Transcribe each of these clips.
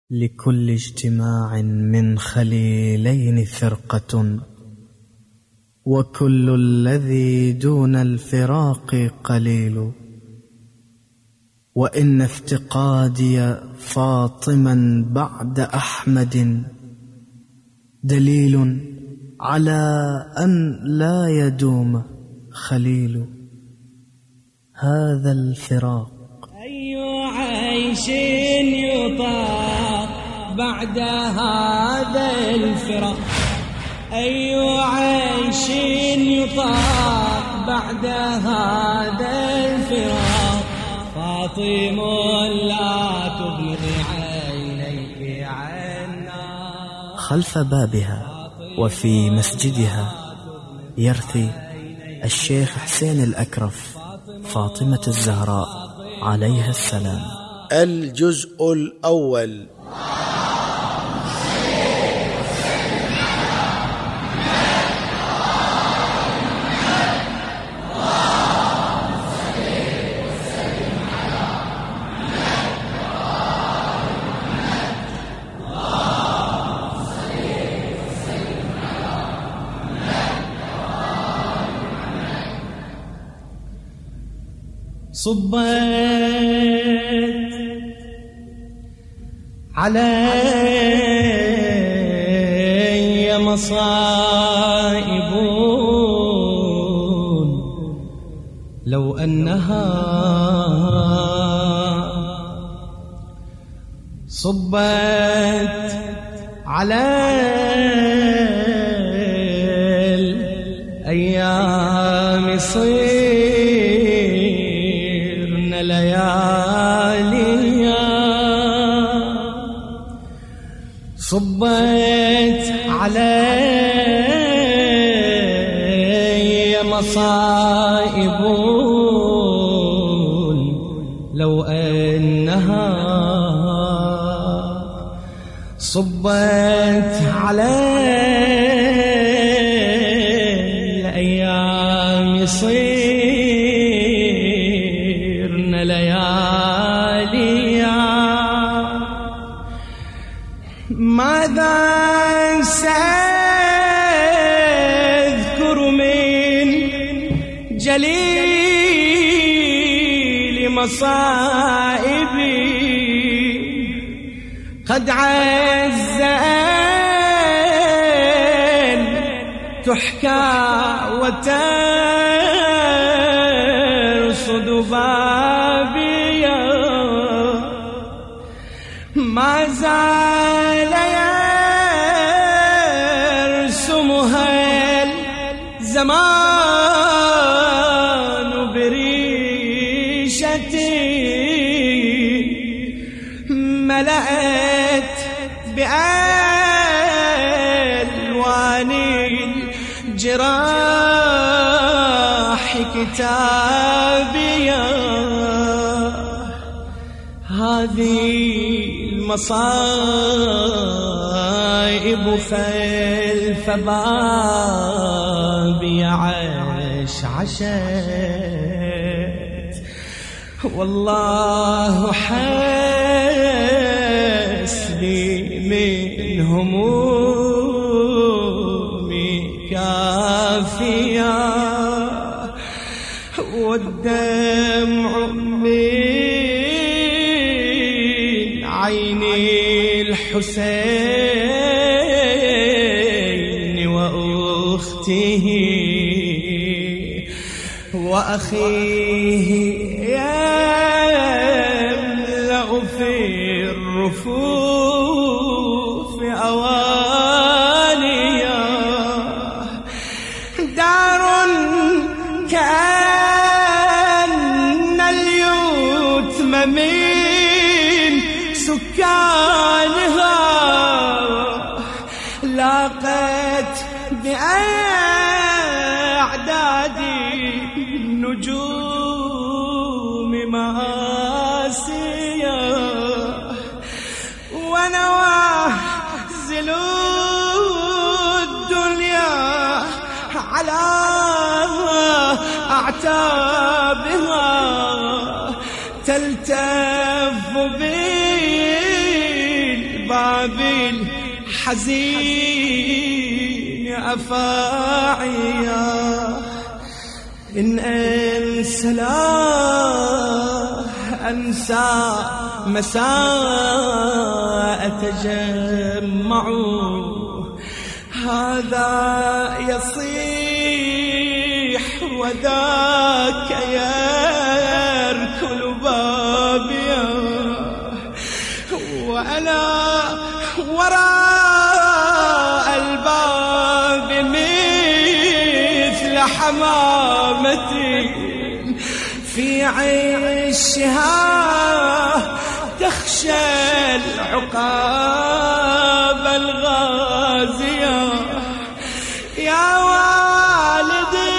لكل اجتماع من خليلين فرقة، وكل الذي دون الفراق قليل. وإن افتقادي فاطما بعد أحمد دليل على أن لا يدوم خليل. هذا الفراق أي عيش يطاق بعد هذا الفراق، أي عيش يطاق بعد هذا الفراق. فاطم لا تغمضي عينيك عنا. خلف بابها وفي مسجدها يرثي الشيخ حسين الأكرف فاطمة الزهراء عليها السلام. الجزء الأول. صبت علي مصائب لو أنها صبت علي الأيام لياليا. صبت علي مصائب لو أنها صبت علي الأيام يصيرن لياليا. ماذا سأذكر من جليل مصائبي قد عز أن تحكى وترصد بابيا. ما زال يرسمها الزمان بريشتي ملأت بألوان الجراح كتابيا. هذه المصائب خلف بابي عشعشت، والله حسبي من همومي كافيا. والدمع من عيني الحسين وأخته وأخيه يملأ في الرفوف أوانيا. دار كأن اليتم من سكانها لاقت بأعداد النجوم مآسيا. ونوازل الدنيا على أعتابها تلتف بالحزين أفاعيا إن أنسى لا أنسى مساء تجمع هذا يصيح وذاك يركل بابيا وأنا وراء الباب مثل حمامتي في عيشها تخشى العقاب الغازية يا والدي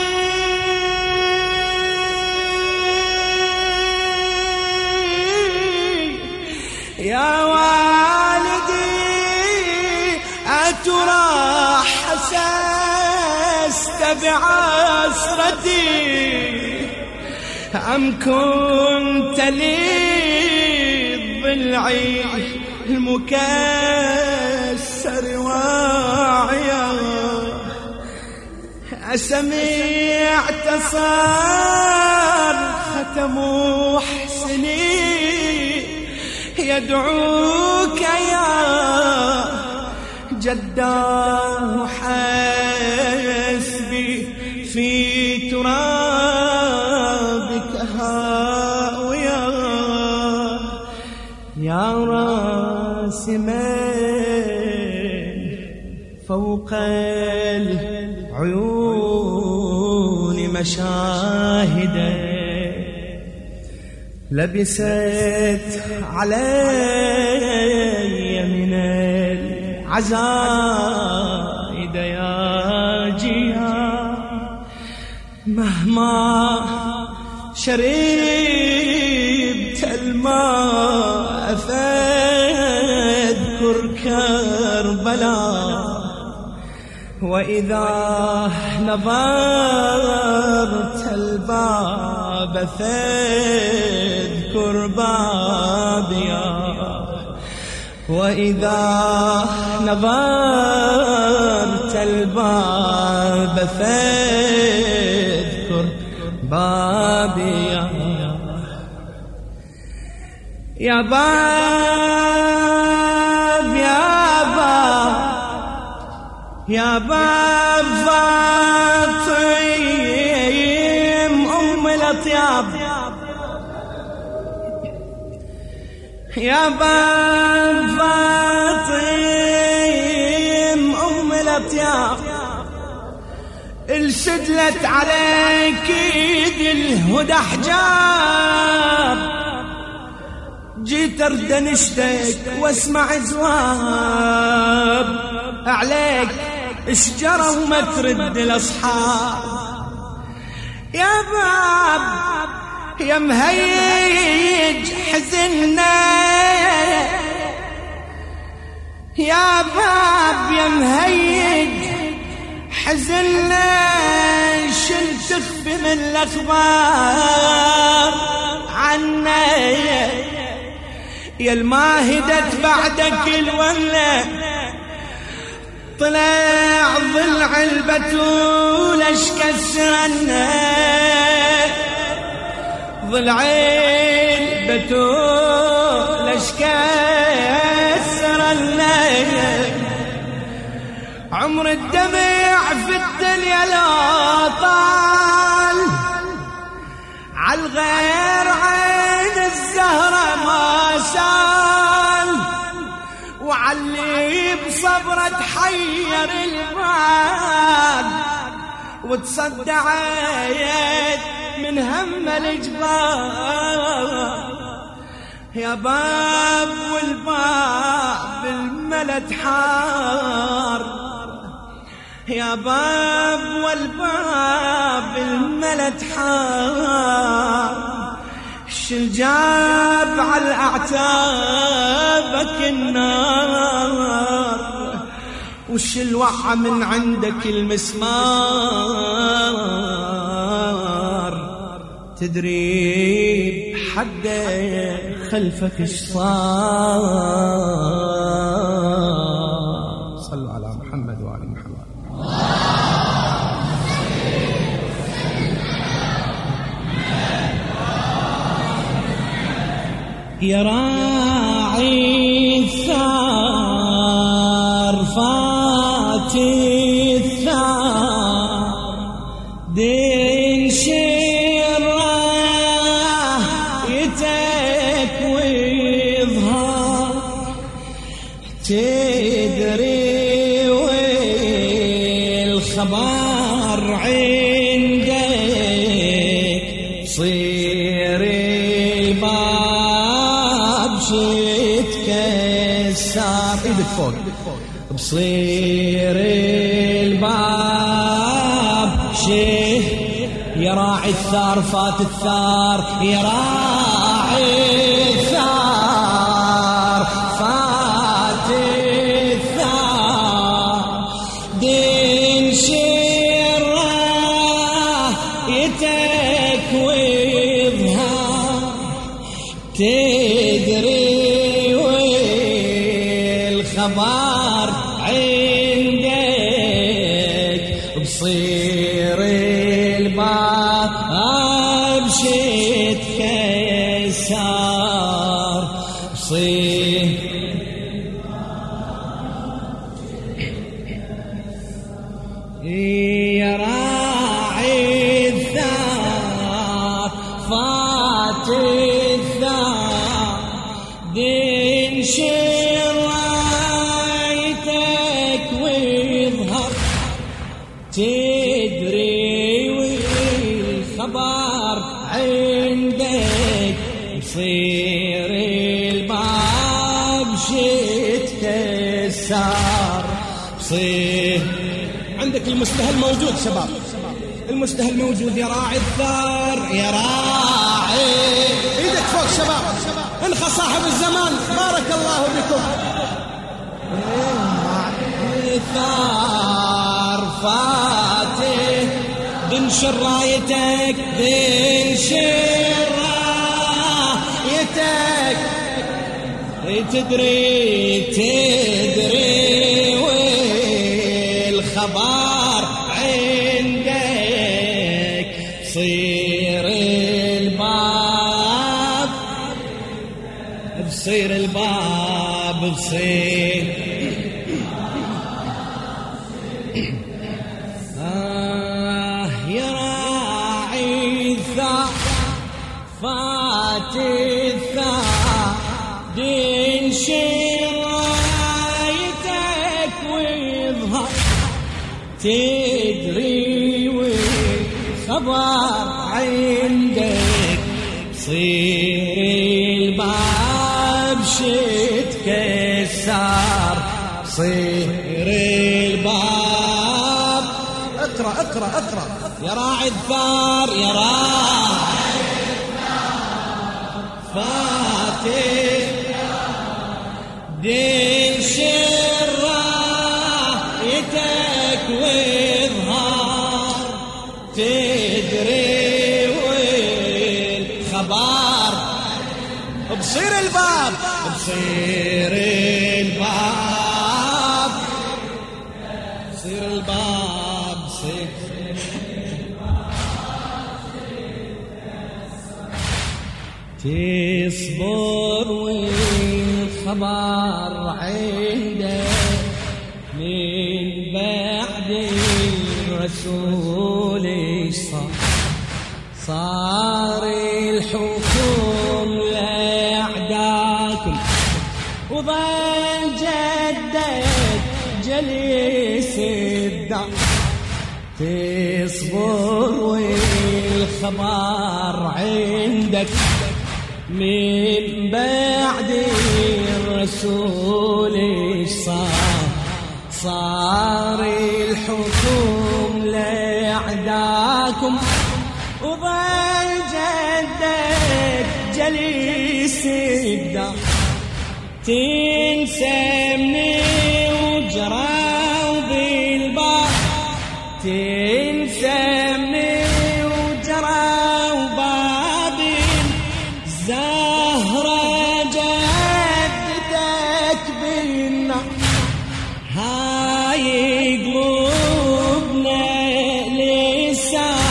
يا والدي أترى حسست بعسرتي أم كنت لي ضلعي المكسر واعيا أسمعت صرخة محسني يدعوك يا جداه حسبي في ترابك هاويا يا راسمين فوق العيون مشاهده لبست علي من العزائد دياجيها مهما شربت الماء فاذكر كربلاء وإذا نظرت الباب فاذكر بابيا وإذا نظرت الباب فاذكر بابيا يا باب يا باب يا باب فاطم أم الأطياب يا باب فاطم أم الأطياب السدلت عليك يد الهدى حجاب جيت ارد نشتك واسمع جواب عليك اشجرة وما ترد الاصحاب يا باب يا مهيج حزننا يا باب يا مهيج حزننا شل تخفي من الاخبار عنا يا الماهدت بعدك الولة طلع ضلع البتول اش كسرنا ضلع البتول اش كسرنا عمر الدمع في الدنيا لا طال عالغير عين الزهرة ما سال وعلي بصبرة تحير البال وتصدعت من هم الجبال يا باب والباب الملت حار يا باب والباب الملت حار شجاب على اعتابك النار وش الوعى من عندك المسمار تدري بحد خلفك اش صار يا راعي الثار فاتي الثار دين شرايتك ويظهر تدري والخبر عندك صير الباب شتكسر ايدك فوق بصير الباب يا راعي الثار فات الثار يا راعي الثار فات الثار دين شرايتك ويظهر تدري والخبر عندك بصير الباب شتكسر بصير يا راعي الثار فات الثار دين شرايتك ويظهر تدري والخبر عندك بصير الباب شتكسر بصير عندك المستهل موجود شباب المستهل موجود يا راعي الثار يا راعي ايدك فوق شباب انخى صاحب الزمان بارك الله بكم الثار فاتح بنشر رايتك بنشر رايتك تدري والخبر عندك صير الباب بصير الباب بصير يا راعي الثار فات الثار دين شرايتك ويظهر تدري والخبر عندك صير الباب شتكسر صير الباب اقرأ يا راعي الثار يا راعي الثار فاتح دين شرايتك ويظهر تدري والخبر بصير الباب بصير الباب بصير الباب بصير تصبر والخبر عندك من بعد الرسول صار الحكم لأعداكم وظل جدك جليس الدار تصبر والخبر عندك من بعد الرسول صار الحكم لأعداكم وظل جدك جليس الدار تنسمني وجراو بالبار تنسمني وجراو بابل زهرة جدتك بالنار هاي قلوبنا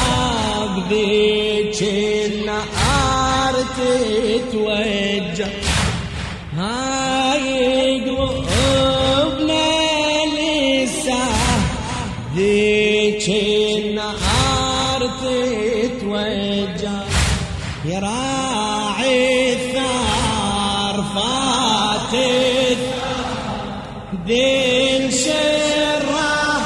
لساب ذيك النار تتوجه النهار تتوجه يا راعي الثار فاتت دين شره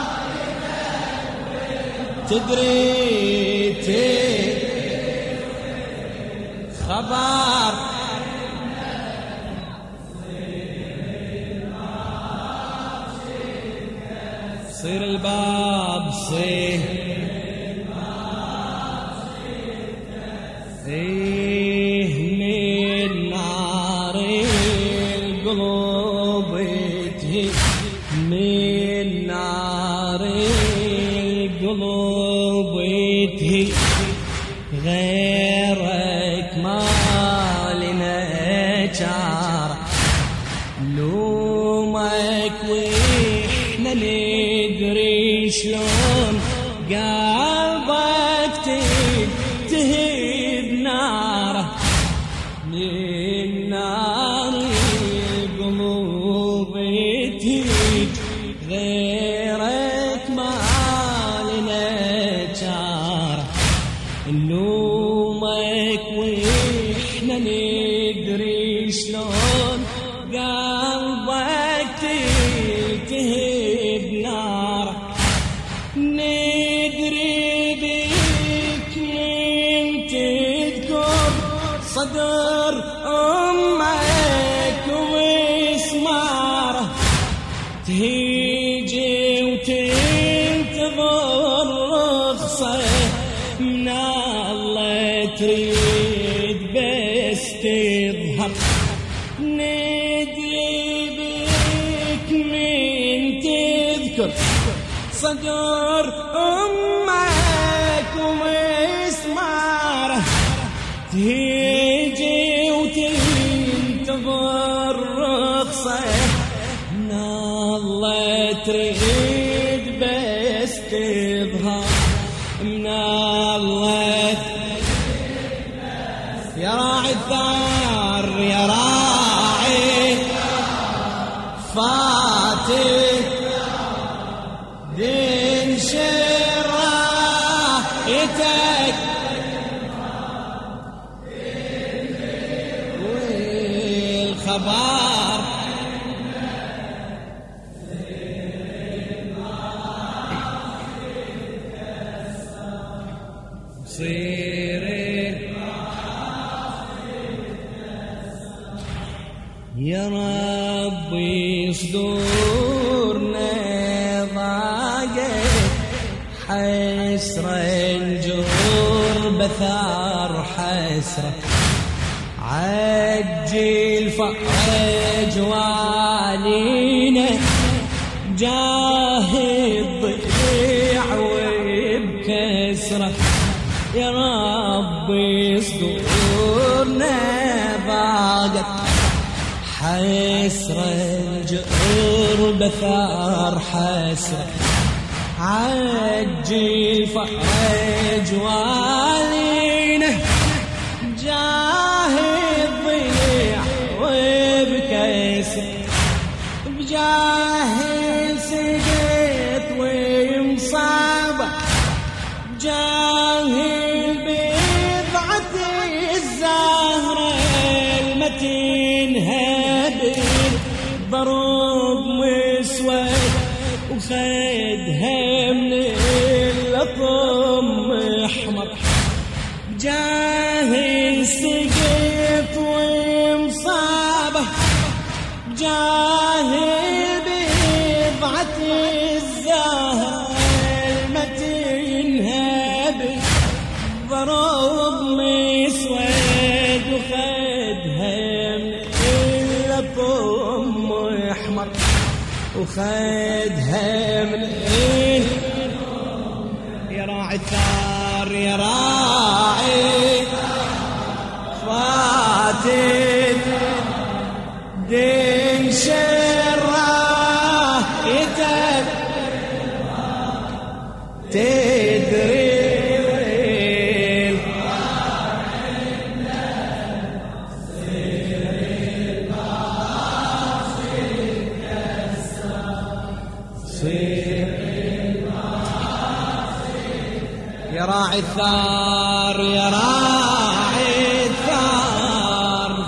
تدري خبر صير الباب صير من نار القلوب تهيج من نار القلوب تهيج غيرك ما لنا جار لومك واحنا ندري شلون قلبك تهيب ناره من نار القلوب تهيج غيرك ما لنا جار نلومك واحنا ندري شلون قلبك تهيب نار ندري بك من تذكر صدر أمك ومسماره تهيجي وتنتظر رخصة من الله تريد بس تظهر ندري بك من تذكر صدر أمك ومسماره تهيجي وتنتظر رخصة من الله تريد بس تظهر من الله يا راعي الثار يا راعي فاتت دين شرايتك والخبر يا ربي صدورنا ضاقت حسرة الجور بثار حسرة عجل فرج والينا جاهد ضيع وبكسرة يا ربي صدورنا ضاقت حسرة الجور بثار حسرة عجل فرج والينا جاهد ضيع وبكسر بجاهل سقيت ومصابة جاهل بضعة الزهرة المتين هابل ضرب مسود وخدها من اللطم احمر جاهل سقيت ومصابة جاهل بضعة الزهر المتين هابل ضرب مسود وخدها من اللطم احمر وخدها من يا راعي الثار يا راعي فاتت دين شرايتك تدري راعي الثار يا راعي الثار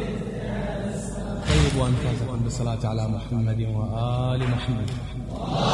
وأنفاسكم بالصلاة على محمد وآل محمد.